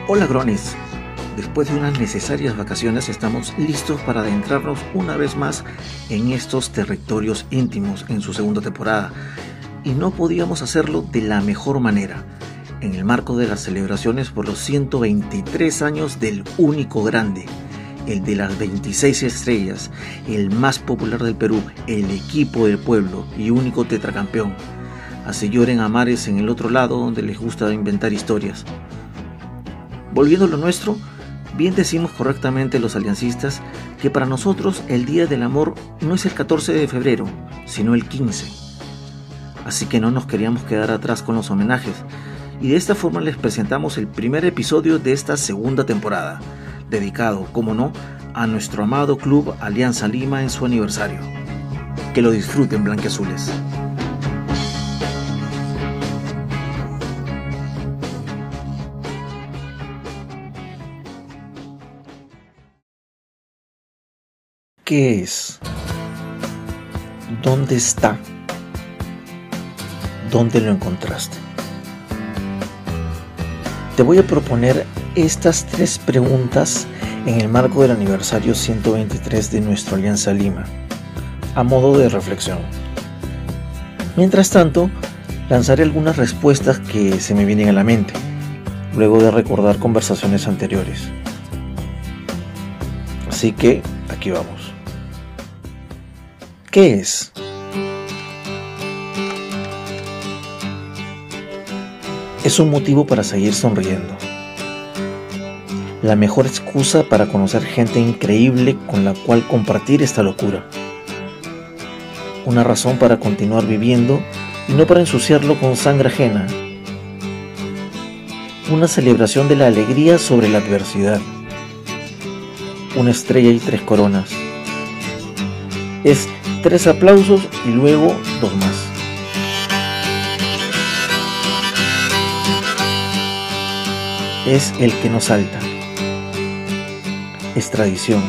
Hola Grones, después de unas necesarias vacaciones estamos listos para adentrarnos una vez más en estos territorios íntimos en su segunda temporada y no podíamos hacerlo de la mejor manera, en el marco de las celebraciones por los 123 años del único grande, el de las 26 estrellas, el más popular del Perú, el equipo del pueblo y único tetracampeón. Así lloren a mares en el otro lado donde les gusta inventar historias. Volviendo a lo nuestro, bien decimos correctamente los aliancistas que para nosotros el Día del Amor no es el 14 de febrero, sino el 15. Así que no nos queríamos quedar atrás con los homenajes y de esta forma les presentamos el primer episodio de esta segunda temporada, dedicado, como no, a nuestro amado club Alianza Lima en su aniversario. Que lo disfruten, blanquiazules. ¿Qué es? ¿Dónde está? ¿Dónde lo encontraste? Te voy a proponer estas tres preguntas en el marco del aniversario 123 de nuestra Alianza Lima, a modo de reflexión. Mientras tanto, lanzaré algunas respuestas que se me vienen a la mente, luego de recordar conversaciones anteriores. Así que, aquí vamos. ¿Qué es? Es un motivo para seguir sonriendo. La mejor excusa para conocer gente increíble con la cual compartir esta locura. Una razón para continuar viviendo y no para ensuciarlo con sangre ajena. Una celebración de la alegría sobre la adversidad. Una estrella y 3 coronas. Es 3 aplausos y luego 2 más. Es el que no salta. Es tradición.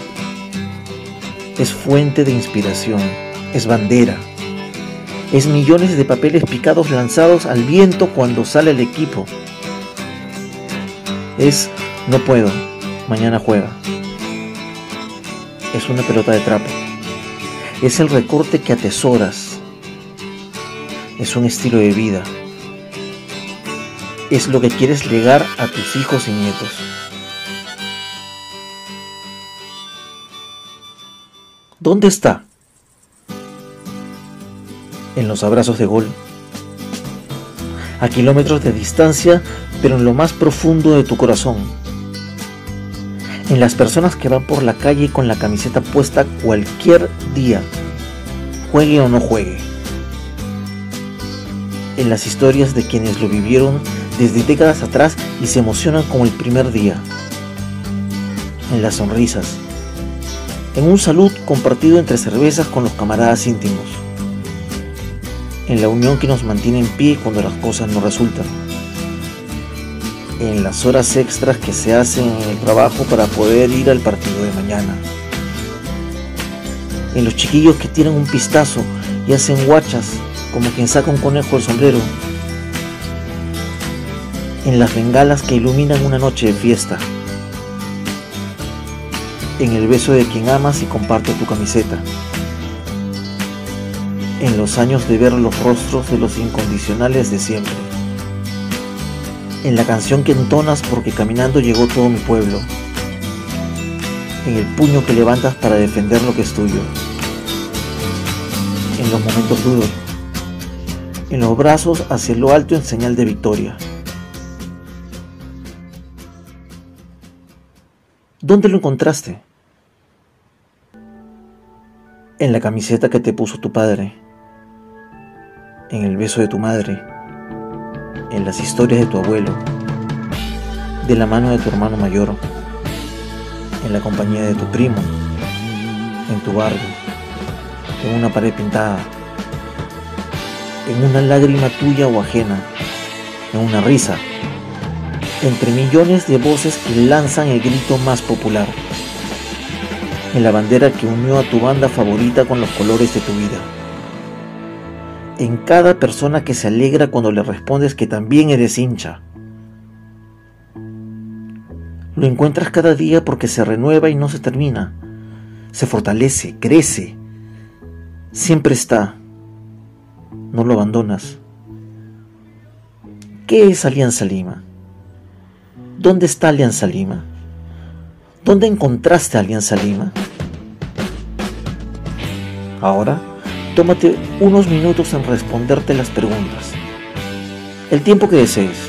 Es fuente de inspiración. Es bandera. Es millones de papeles picados lanzados al viento cuando sale el equipo. Es no puedo, mañana juega. Es una pelota de trapo. Es el recorte que atesoras. Es un estilo de vida. Es lo que quieres legar a tus hijos y nietos. ¿Dónde está? En los abrazos de gol. A kilómetros de distancia, pero en lo más profundo de tu corazón. En las personas que van por la calle con la camiseta puesta cualquier día, juegue o no juegue. En las historias de quienes lo vivieron desde décadas atrás y se emocionan como el primer día. En las sonrisas. En un salud compartido entre cervezas con los camaradas íntimos. En la unión que nos mantiene en pie cuando las cosas no resultan. En las horas extras que se hacen en el trabajo para poder ir al partido de mañana. En los chiquillos que tiran un pistazo y hacen guachas como quien saca un conejo del sombrero. En las bengalas que iluminan una noche de fiesta. En el beso de quien amas y comparte tu camiseta. En los años de ver los rostros de los incondicionales de siempre. En la canción que entonas porque caminando llegó todo mi pueblo. En el puño que levantas para defender lo que es tuyo. En los momentos duros. En los brazos hacia lo alto en señal de victoria. ¿Dónde lo encontraste? En la camiseta que te puso tu padre. En el beso de tu madre. En las historias de tu abuelo, de la mano de tu hermano mayor, en la compañía de tu primo, en tu barrio, en una pared pintada, en una lágrima tuya o ajena, en una risa, entre millones de voces que lanzan el grito más popular, en la bandera que unió a tu banda favorita con los colores de tu vida. En cada persona que se alegra cuando le respondes que también eres hincha. Lo encuentras cada día porque se renueva y no se termina. Se fortalece, crece. Siempre está. No lo abandonas. ¿Qué es Alianza Lima? ¿Dónde está Alianza Lima? ¿Dónde encontraste Alianza Lima? Ahora, tómate unos minutos en responderte las preguntas. El tiempo que desees.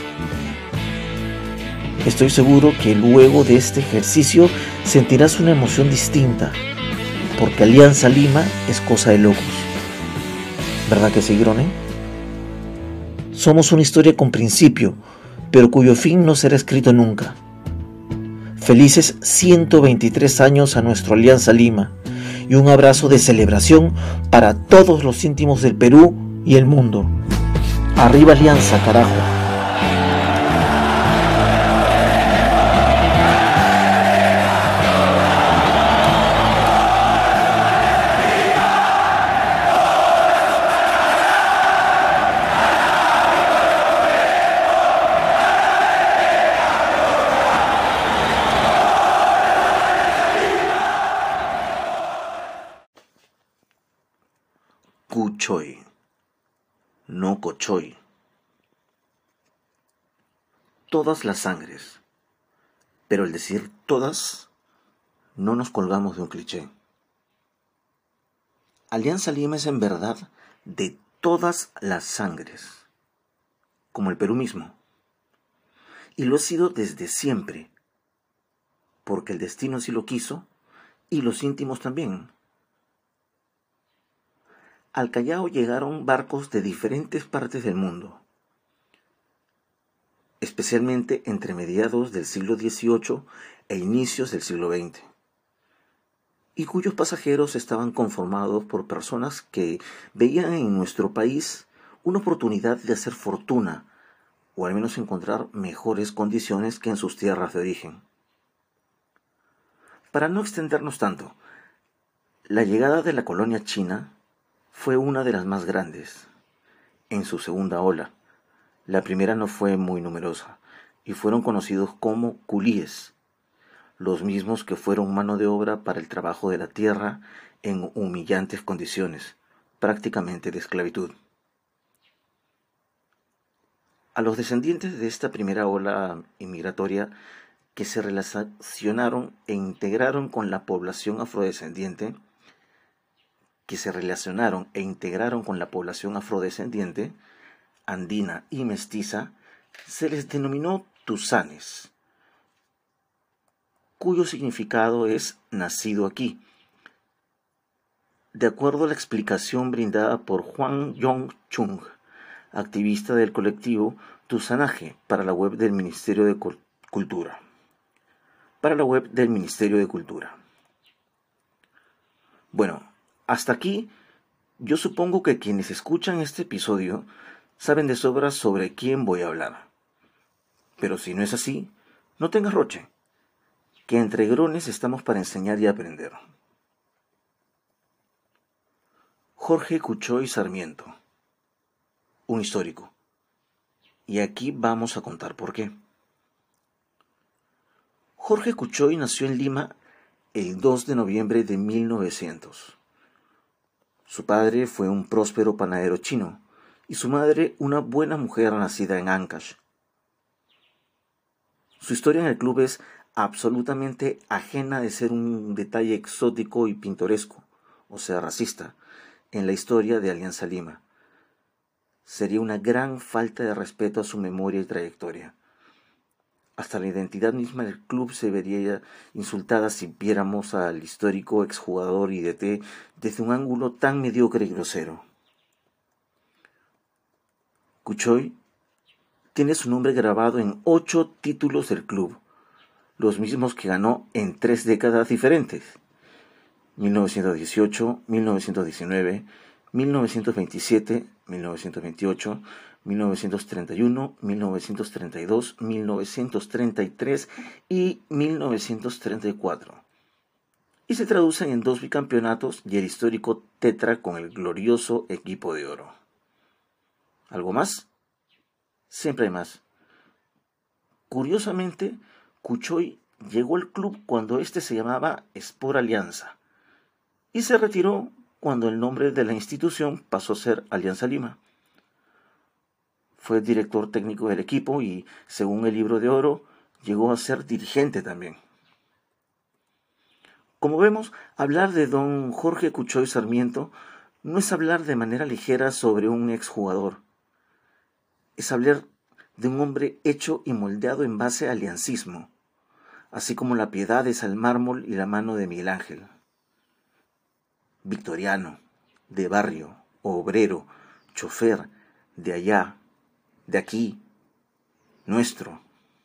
Estoy seguro que luego de este ejercicio sentirás una emoción distinta, porque Alianza Lima es cosa de locos. ¿Verdad que sí, Grone? Somos una historia con principio, pero cuyo fin no será escrito nunca. Felices 123 años a nuestro Alianza Lima y un abrazo de celebración para todos los íntimos del Perú y el mundo. ¡Arriba Alianza, carajo! Cuchoy, no Cochoy. Todas las sangres, pero al decir todas, no nos colgamos de un cliché. Alianza Lima es en verdad de todas las sangres, como el Perú mismo. Y lo ha sido desde siempre, porque el destino así lo quiso y los íntimos también. Al Callao llegaron barcos de diferentes partes del mundo, especialmente entre mediados del siglo XVIII e inicios del siglo XX, y cuyos pasajeros estaban conformados por personas que veían en nuestro país una oportunidad de hacer fortuna, o al menos encontrar mejores condiciones que en sus tierras de origen. Para no extendernos tanto, la llegada de la colonia china fue una de las más grandes, en su segunda ola. La primera no fue muy numerosa, y fueron conocidos como culíes, los mismos que fueron mano de obra para el trabajo de la tierra en humillantes condiciones, prácticamente de esclavitud. A los descendientes de esta primera ola inmigratoria que se relacionaron e integraron con la población afrodescendiente, andina y mestiza, se les denominó tusanes, cuyo significado es nacido aquí, de acuerdo a la explicación brindada por Juan Yong-chung, activista del colectivo Tusanaje, para la web del Ministerio de Cultura. Bueno, hasta aquí, yo supongo que quienes escuchan este episodio saben de sobra sobre quién voy a hablar. Pero si no es así, no tengas roche, que entre grones estamos para enseñar y aprender. Jorge Cuchoy Sarmiento, un histórico. Y aquí vamos a contar por qué. Jorge Cuchoy nació en Lima el 2 de noviembre de 1900. Su padre fue un próspero panadero chino y su madre una buena mujer nacida en Ancash. Su historia en el club es absolutamente ajena de ser un detalle exótico y pintoresco, o sea, racista, en la historia de Alianza Lima. Sería una gran falta de respeto a su memoria y trayectoria. Hasta la identidad misma del club se vería insultada si viéramos al histórico exjugador y DT desde un ángulo tan mediocre y grosero. Cuchoy tiene su nombre grabado en 8 títulos del club, los mismos que ganó en 3 décadas diferentes: 1918, 1919, 1927, 1928, 1931, 1932, 1933 y 1934. Y se traducen en 2 bicampeonatos y el histórico tetra con el glorioso equipo de oro. ¿Algo más? Siempre hay más. Curiosamente, Cuchoy llegó al club cuando este se llamaba Sport Alianza y se retiró cuando el nombre de la institución pasó a ser Alianza Lima. Fue director técnico del equipo y, según el Libro de Oro, llegó a ser dirigente también. Como vemos, hablar de don Jorge Cuchoy Sarmiento no es hablar de manera ligera sobre un exjugador. Es hablar de un hombre hecho y moldeado en base al aliancismo, así como la piedad es al mármol y la mano de Miguel Ángel. Victoriano, de barrio, obrero, chofer, de allá, de aquí, nuestro.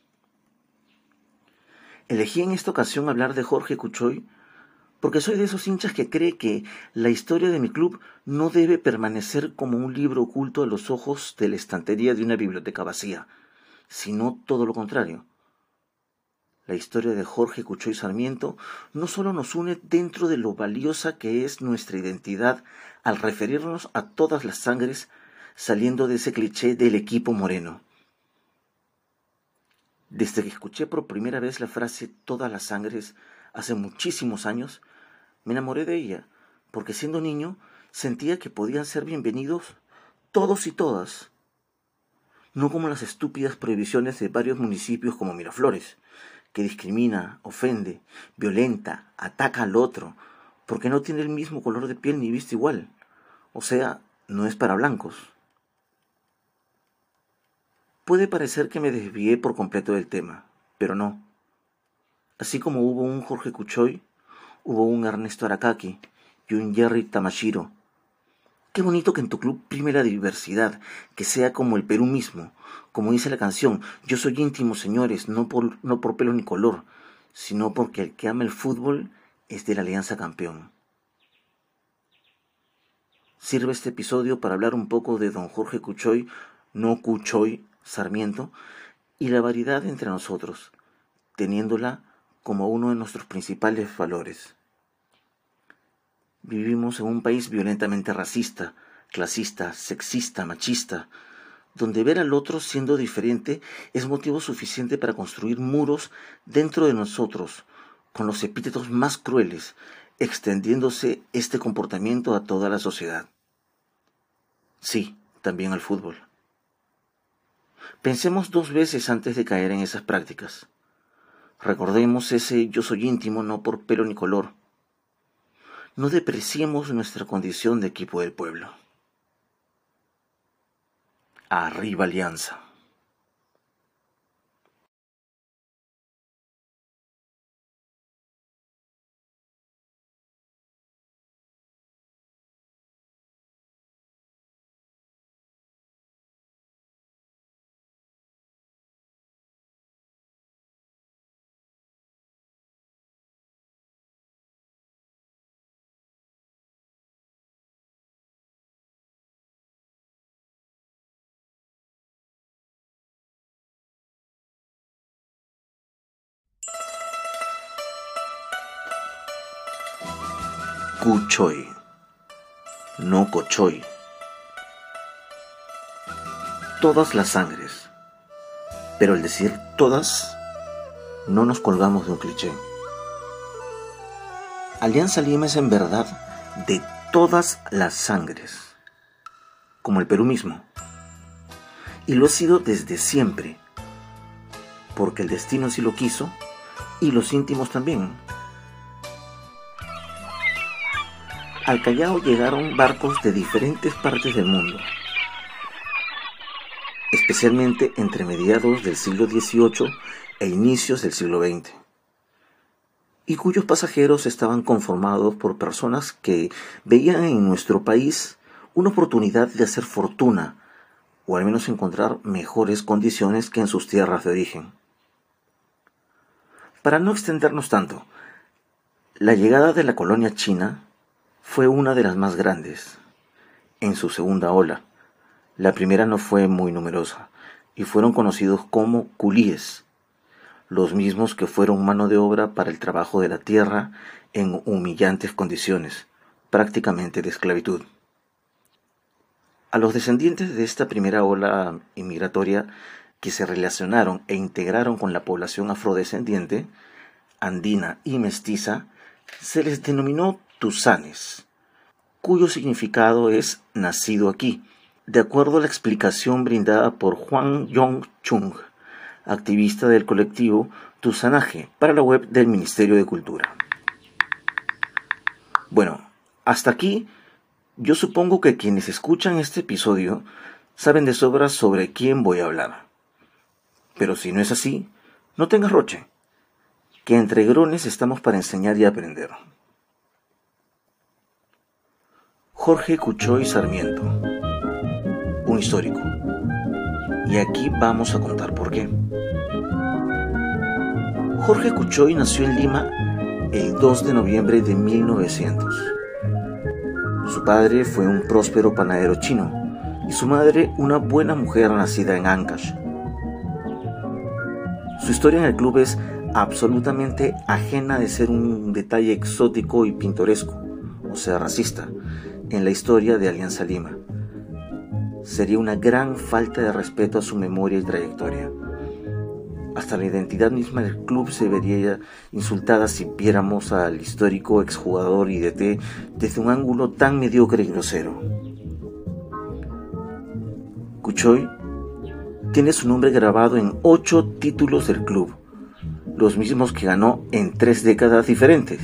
Elegí en esta ocasión hablar de Jorge Cuchoy porque soy de esos hinchas que cree que la historia de mi club no debe permanecer como un libro oculto a los ojos de la estantería de una biblioteca vacía, sino todo lo contrario. La historia de Jorge Cuchoy Sarmiento no solo nos une dentro de lo valiosa que es nuestra identidad al referirnos a todas las sangres, saliendo de ese cliché del equipo moreno. Desde que escuché por primera vez la frase todas las sangres hace muchísimos años, me enamoré de ella, porque siendo niño sentía que podían ser bienvenidos todos y todas, no como las estúpidas prohibiciones de varios municipios como Miraflores, que discrimina, ofende, violenta, ataca al otro, porque no tiene el mismo color de piel ni viste igual, o sea, no es para blancos. Puede parecer que me desvié por completo del tema, pero no. Así como hubo un Jorge Cuchoy, hubo un Ernesto Aracaki y un Jerry Tamashiro. Qué bonito que en tu club prime la diversidad, que sea como el Perú mismo, como dice la canción, yo soy íntimo, señores, no por pelo ni color, sino porque el que ama el fútbol es de la Alianza Campeón. Sirve este episodio para hablar un poco de don Jorge Cuchoy, no Cuchoy Sarmiento, y la variedad entre nosotros, teniéndola como uno de nuestros principales valores. Vivimos en un país violentamente racista, clasista, sexista, machista, donde ver al otro siendo diferente es motivo suficiente para construir muros dentro de nosotros, con los epítetos más crueles, extendiéndose este comportamiento a toda la sociedad. Sí, también al fútbol. Pensemos 2 veces antes de caer en esas prácticas. Recordemos ese yo soy íntimo no por pelo ni color. No depreciemos nuestra condición de equipo del pueblo. Arriba Alianza. Cuchoy, no Cochoy. Todas las sangres. Pero al decir todas, no nos colgamos de un cliché. Alianza Lima es en verdad de todas las sangres, como el Perú mismo. Y lo ha sido desde siempre, porque el destino así lo quiso y los íntimos también. Al Callao llegaron barcos de diferentes partes del mundo, especialmente entre mediados del siglo XVIII e inicios del siglo XX, y cuyos pasajeros estaban conformados por personas que veían en nuestro país una oportunidad de hacer fortuna, o al menos encontrar mejores condiciones que en sus tierras de origen. Para no extendernos tanto, la llegada de la colonia china fue una de las más grandes, en su segunda ola. La primera no fue muy numerosa, y fueron conocidos como culíes, los mismos que fueron mano de obra para el trabajo de la tierra en humillantes condiciones, prácticamente de esclavitud. A los descendientes de esta primera ola inmigratoria que se relacionaron e integraron con la población afrodescendiente, andina y mestiza, se les denominó tusanes, cuyo significado es nacido aquí, de acuerdo a la explicación brindada por Juan Yong Chung, activista del colectivo Tusanaje, para la web del Ministerio de Cultura. Bueno, hasta aquí yo supongo que quienes escuchan este episodio saben de sobra sobre quién voy a hablar. Pero si no es así, no tengas roche, que entre grones estamos para enseñar y aprender. Jorge Cuchoy Sarmiento, un histórico. Y aquí vamos a contar por qué. Jorge Cuchoy nació en Lima el 2 de noviembre de 1900. Su padre fue un próspero panadero chino y su madre una buena mujer nacida en Ancash. Su historia en el club es absolutamente ajena de ser un detalle exótico y pintoresco, o sea, racista, en la historia de Alianza Lima. Sería una gran falta de respeto a su memoria y trayectoria. Hasta la identidad misma del club se vería insultada si viéramos al histórico exjugador y DT desde un ángulo tan mediocre y grosero. Cuchoy tiene su nombre grabado en 8 títulos del club, los mismos que ganó en 3 décadas diferentes: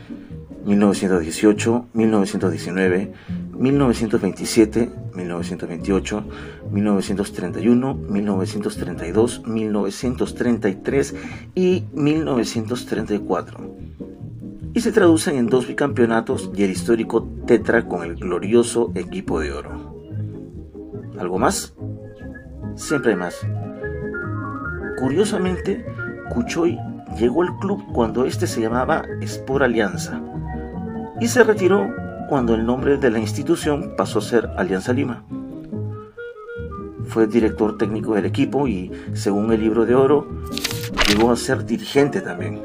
1918, 1919, 1927, 1928, 1931, 1932, 1933 y 1934. Y se traducen en 2 bicampeonatos y el histórico tetra con el glorioso equipo de oro. ¿Algo más? Siempre hay más. Curiosamente, Cuchoy llegó al club cuando este se llamaba Sport Alianza y se retiró cuando el nombre de la institución pasó a ser Alianza Lima. Fue director técnico del equipo y, según el Libro de Oro, llegó a ser dirigente también.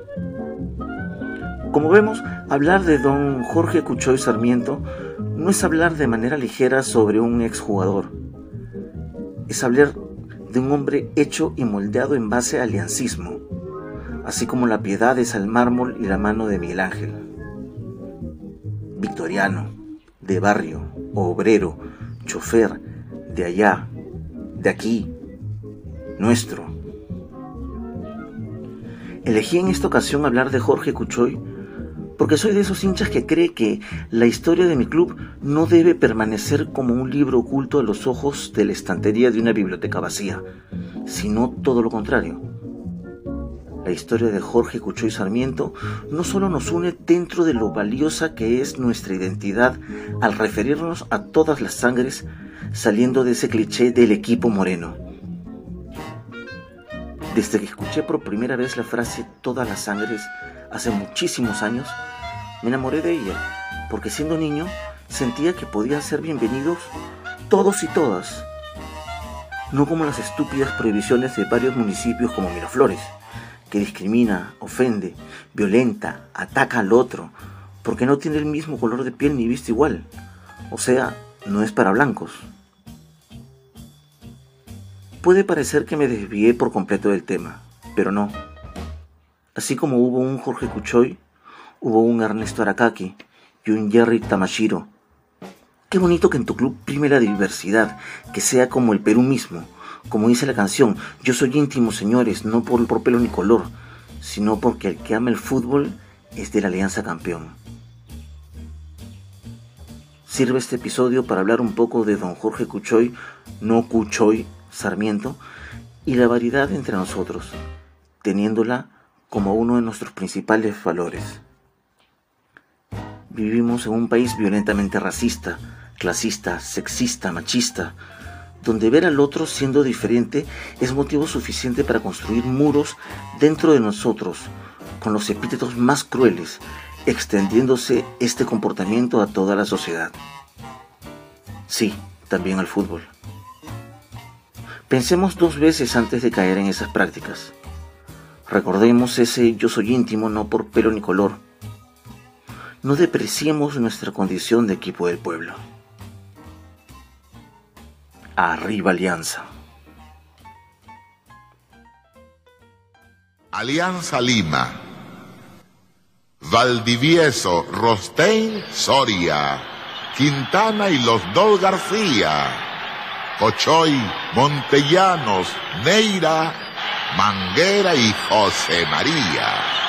Como vemos, hablar de don Jorge Cuchoy Sarmiento no es hablar de manera ligera sobre un exjugador. Es hablar de un hombre hecho y moldeado en base al aliancismo, así como la piedad es al mármol y la mano de Miguel Ángel. Victoriano, de barrio, obrero, chofer, de allá, de aquí, nuestro. Elegí en esta ocasión hablar de Jorge Cuchoy porque soy de esos hinchas que cree que la historia de mi club no debe permanecer como un libro oculto a los ojos de la estantería de una biblioteca vacía, sino todo lo contrario. La historia de Jorge Cuchoy Sarmiento no solo nos une dentro de lo valiosa que es nuestra identidad al referirnos a todas las sangres, saliendo de ese cliché del equipo moreno. Desde que escuché por primera vez la frase todas las sangres hace muchísimos años, me enamoré de ella, porque siendo niño sentía que podían ser bienvenidos todos y todas, no como las estúpidas prohibiciones de varios municipios como Miraflores, que discrimina, ofende, violenta, ataca al otro, porque no tiene el mismo color de piel ni viste igual, o sea, no es para blancos. Puede parecer que me desvié por completo del tema, pero no. Así como hubo un Jorge Cuchoy, hubo un Ernesto Aracaki y un Jerry Tamashiro. Qué bonito que en tu club prime la diversidad, que sea como el Perú mismo. Como dice la canción, yo soy íntimo, señores, no por pelo ni color, sino porque el que ama el fútbol es de la Alianza Campeón. Sirve este episodio para hablar un poco de don Jorge Cuchoy, no Cuchoy Sarmiento, y la variedad entre nosotros, teniéndola como uno de nuestros principales valores. Vivimos en un país violentamente racista, clasista, sexista, machista, donde ver al otro siendo diferente es motivo suficiente para construir muros dentro de nosotros, con los epítetos más crueles, extendiéndose este comportamiento a toda la sociedad. Sí, también al fútbol. Pensemos 2 veces antes de caer en esas prácticas. Recordemos ese yo soy íntimo no por pelo ni color. No depreciemos nuestra condición de equipo del pueblo. Arriba Alianza. Alianza Lima. Valdivieso, Rostein, Soria, Quintana y los dos García, Cochoy, Montellanos, Neira, Manguera y José María.